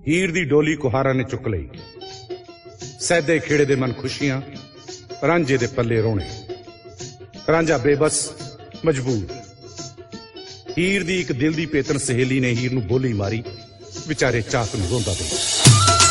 ਹੀਰ ਦੀ ਡੋਲੀ ਕੁਹਾਰਾਂ ਨੇ ਚੁੱਕ ਲਈ। ਸੈਦੇ ਖੇੜੇ ਦੇ ਮਨ ਖੁਸ਼ੀਆਂ, ਰਾਂਝੇ ਦੇ ਪੱਲੇ ਰੋਣੇ। ਰਾਂਝਾ ਬੇਬਸ, ਮਜਬੂਰ। ਹੀਰ ਦੀ ਇੱਕ ਦਿਲ ਦੀ ਪੇਤਨ ਸਹੇਲੀ ਨੇ ਹੀਰ ਨੂੰ ਬੋਲੀ ਮਾਰੀ, ਵਿਚਾਰੇ ਚਾਕ ਨੂੰ ਰੋਂਦਾ ਦੇ।